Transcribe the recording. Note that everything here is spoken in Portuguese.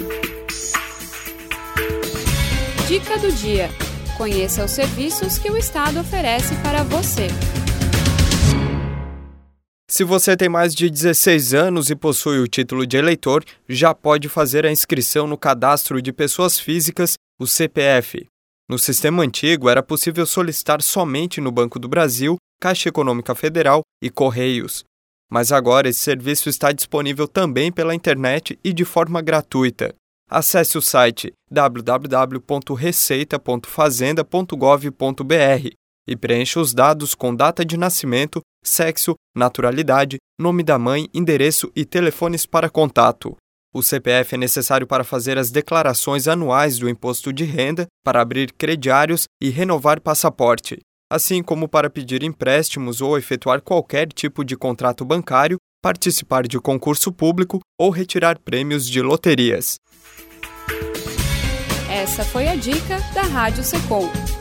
Dica do dia. Conheça os serviços que o Estado oferece para você. Se você tem mais de 16 anos e possui o título de eleitor, já pode fazer a inscrição no Cadastro de Pessoas Físicas, o CPF. No sistema antigo, era possível solicitar somente no Banco do Brasil, Caixa Econômica Federal e Correios. Mas agora esse serviço está disponível também pela internet e de forma gratuita. Acesse o site www.receita.fazenda.gov.br e preencha os dados com data de nascimento, sexo, naturalidade, nome da mãe, endereço e telefones para contato. O CPF é necessário para fazer as declarações anuais do imposto de renda, para abrir crediários e renovar passaporte, assim como para pedir empréstimos ou efetuar qualquer tipo de contrato bancário, participar de concurso público ou retirar prêmios de loterias. Essa foi a dica da Rádio Secom.